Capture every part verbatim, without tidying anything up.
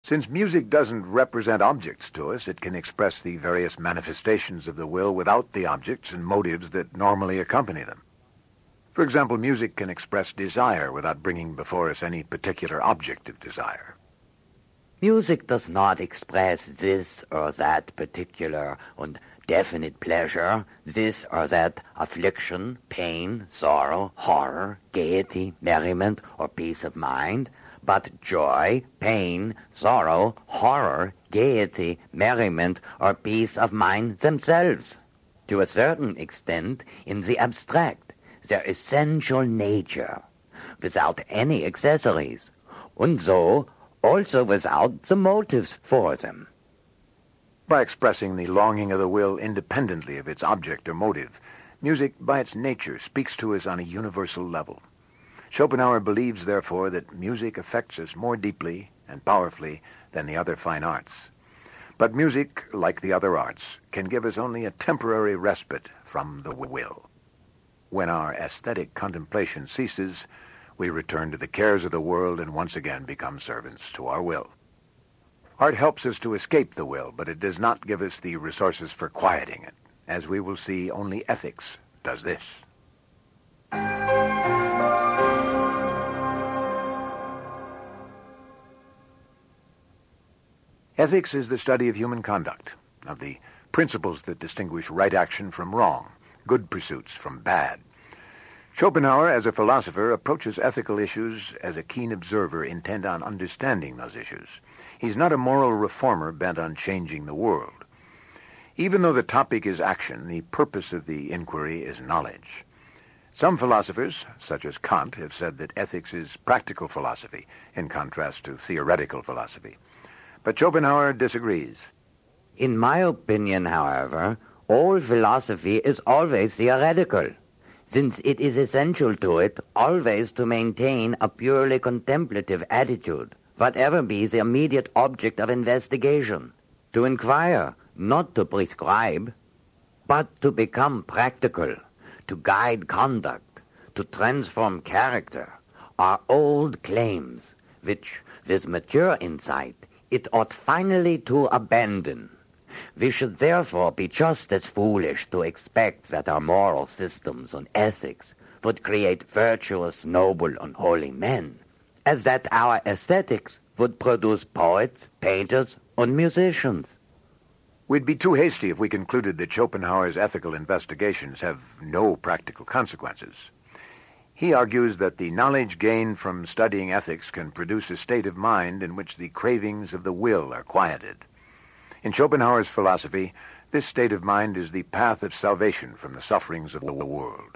Since music doesn't represent objects to us, it can express the various manifestations of the will without the objects and motives that normally accompany them. For example, music can express desire without bringing before us any particular object of desire. Music does not express this or that particular and definite pleasure, this or that affliction, pain, sorrow, horror, gaiety, merriment, or peace of mind, but joy, pain, sorrow, horror, gaiety, merriment, or peace of mind themselves. To a certain extent, in the abstract, their essential nature, without any accessories, and so also without the motives for them. By expressing the longing of the will independently of its object or motive, music, by its nature, speaks to us on a universal level. Schopenhauer believes, therefore, that music affects us more deeply and powerfully than the other fine arts. But music, like the other arts, can give us only a temporary respite from the will. When our aesthetic contemplation ceases, we return to the cares of the world and once again become servants to our will. Art helps us to escape the will, but it does not give us the resources for quieting it. As we will see, only ethics does this. Ethics is the study of human conduct, of the principles that distinguish right action from wrong, good pursuits from bad. Schopenhauer, as a philosopher, approaches ethical issues as a keen observer intent on understanding those issues. He's not a moral reformer bent on changing the world. Even though the topic is action, the purpose of the inquiry is knowledge. Some philosophers, such as Kant, have said that ethics is practical philosophy, in contrast to theoretical philosophy. But Schopenhauer disagrees. In my opinion, however, all philosophy is always theoretical, since it is essential to it always to maintain a purely contemplative attitude, whatever be the immediate object of investigation, to inquire, not to prescribe, but to become practical, to guide conduct, to transform character, are old claims, which, with mature insight, it ought finally to abandon. We should therefore be just as foolish to expect that our moral systems and ethics would create virtuous, noble, and holy men, as that our aesthetics would produce poets, painters, and musicians. We'd be too hasty if we concluded that Schopenhauer's ethical investigations have no practical consequences. He argues that the knowledge gained from studying ethics can produce a state of mind in which the cravings of the will are quieted. In Schopenhauer's philosophy, this state of mind is the path of salvation from the sufferings of the world.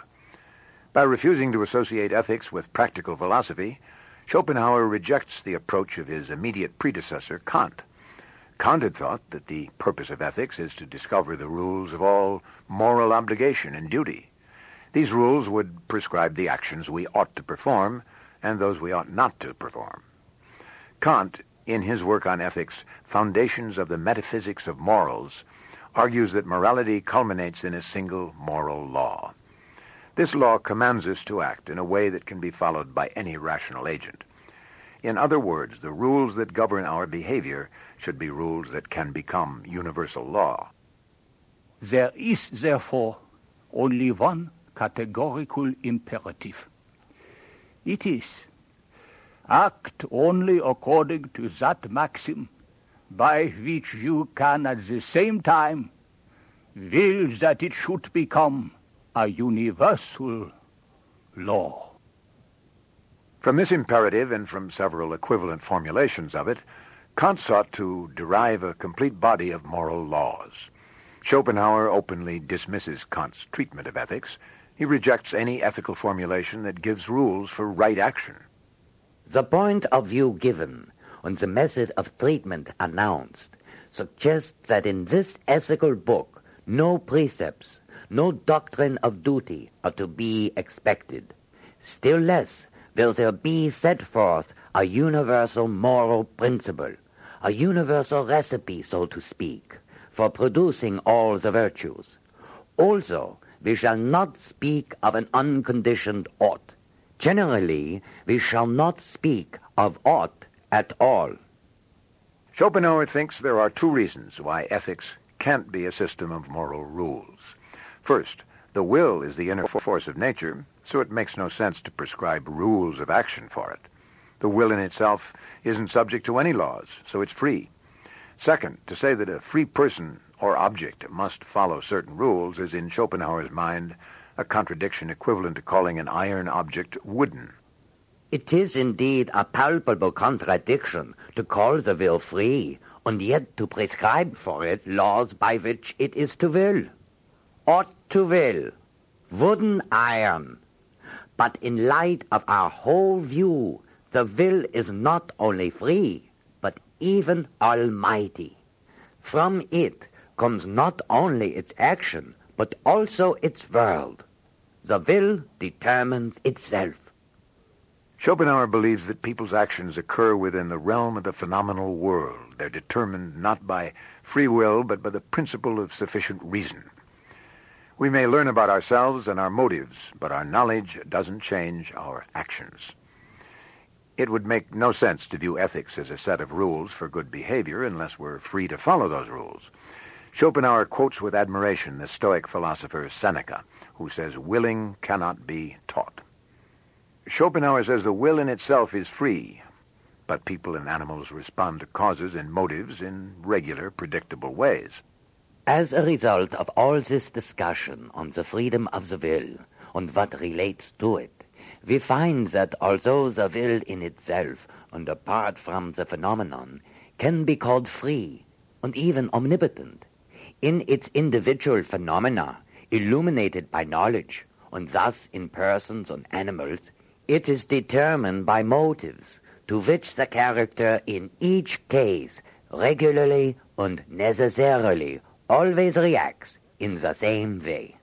By refusing to associate ethics with practical philosophy, Schopenhauer rejects the approach of his immediate predecessor, Kant. Kant had thought that the purpose of ethics is to discover the rules of all moral obligation and duty. These rules would prescribe the actions we ought to perform and those we ought not to perform. Kant, in his work on ethics, Foundations of the Metaphysics of Morals, argues that morality culminates in a single moral law. This law commands us to act in a way that can be followed by any rational agent. In other words, the rules that govern our behavior should be rules that can become universal law. There is, therefore, only one categorical imperative. It is, act only according to that maxim by which you can at the same time will that it should become a universal law. From this imperative and from several equivalent formulations of it, Kant sought to derive a complete body of moral laws. Schopenhauer openly dismisses Kant's treatment of ethics. He rejects any ethical formulation that gives rules for right action. The point of view given and the method of treatment announced suggests that in this ethical book no precepts, no doctrine of duty are to be expected. Still less will there be set forth a universal moral principle, a universal recipe, so to speak, for producing all the virtues. Also, we shall not speak of an unconditioned ought. Generally, we shall not speak of ought at all. Schopenhauer thinks there are two reasons why ethics can't be a system of moral rules. First, the will is the inner force of nature, so it makes no sense to prescribe rules of action for it. The will in itself isn't subject to any laws, so it's free. Second, to say that a free person or object must follow certain rules is, in Schopenhauer's mind, a contradiction equivalent to calling an iron object wooden. It is indeed a palpable contradiction to call the will free, and yet to prescribe for it laws by which it is to will. Ought to will. Wooden iron. But in light of our whole view, the will is not only free, but even almighty. From it comes not only its action, but also its world. The will determines itself. Schopenhauer believes that people's actions occur within the realm of the phenomenal world. They're determined not by free will, but by the principle of sufficient reason. We may learn about ourselves and our motives, but our knowledge doesn't change our actions. It would make no sense to view ethics as a set of rules for good behavior unless we're free to follow those rules. Schopenhauer quotes with admiration the Stoic philosopher Seneca, who says, "Willing cannot be taught." Schopenhauer says the will in itself is free, but people and animals respond to causes and motives in regular, predictable ways. As a result of all this discussion on the freedom of the will and what relates to it, we find that although the will in itself and apart from the phenomenon can be called free and even omnipotent, in its individual phenomena, illuminated by knowledge, and thus in persons and animals, it is determined by motives to which the character in each case regularly and necessarily always reacts in the same way.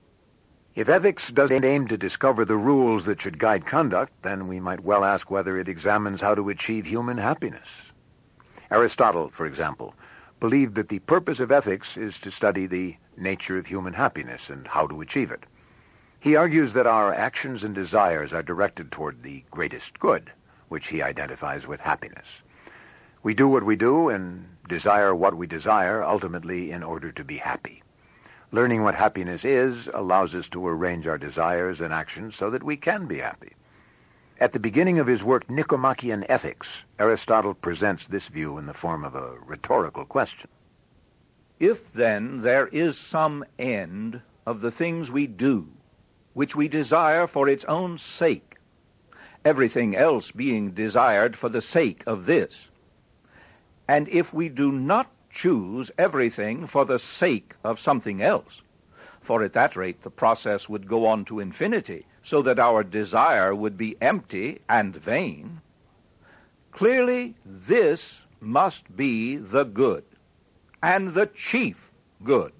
If ethics doesn't aim to discover the rules that should guide conduct, then we might well ask whether it examines how to achieve human happiness. Aristotle, for example, believed that the purpose of ethics is to study the nature of human happiness and how to achieve it. He argues that our actions and desires are directed toward the greatest good, which he identifies with happiness. We do what we do and desire what we desire, ultimately in order to be happy. Learning what happiness is allows us to arrange our desires and actions so that we can be happy. At the beginning of his work, Nicomachean Ethics, Aristotle presents this view in the form of a rhetorical question. If then there is some end of the things we do, which we desire for its own sake, everything else being desired for the sake of this, and if we do not choose everything for the sake of something else, for at that rate the process would go on to infinity, so that our desire would be empty and vain, clearly this must be the good, and the chief good.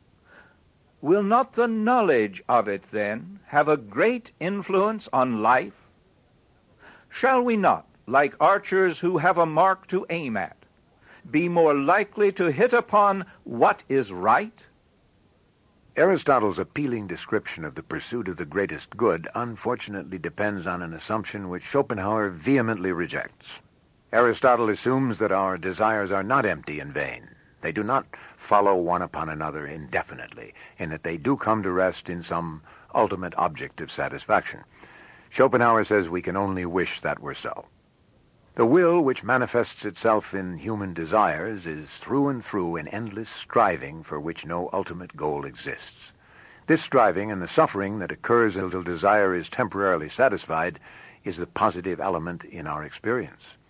Will not the knowledge of it, then, have a great influence on life? Shall we not, like archers who have a mark to aim at, be more likely to hit upon what is right? Aristotle's appealing description of the pursuit of the greatest good unfortunately depends on an assumption which Schopenhauer vehemently rejects. Aristotle assumes that our desires are not empty and vain. They do not follow one upon another indefinitely, and that they do come to rest in some ultimate object of satisfaction. Schopenhauer says we can only wish that were so. The will, which manifests itself in human desires, is through and through an endless striving for which no ultimate goal exists. This striving and the suffering that occurs until desire is temporarily satisfied is the positive element in our experience.